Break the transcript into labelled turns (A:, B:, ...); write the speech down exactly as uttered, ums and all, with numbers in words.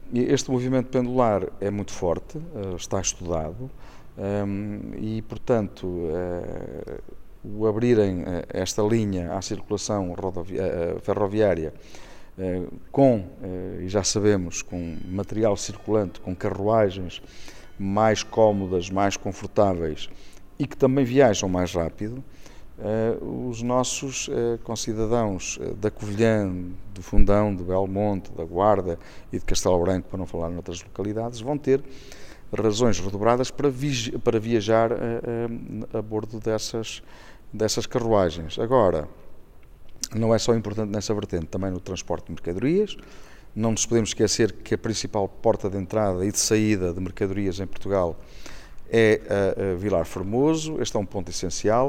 A: Este movimento pendular é muito forte, está estudado e, portanto, o abrirem esta linha à circulação ferroviária com, e já sabemos, com material circulante, com carruagens mais cómodas, mais confortáveis e que também viajam mais rápido, os nossos concidadãos da Covilhã, do Fundão, do Belmonte, da Guarda e de Castelo Branco, para não falar noutras localidades, vão ter razões redobradas para, para viajar a, a, a bordo dessas, dessas carruagens. Agora, não é só importante nessa vertente, também no transporte de mercadorias. Não nos podemos esquecer que a principal porta de entrada e de saída de mercadorias em Portugal é a, a Vilar Formoso. Este é um ponto essencial.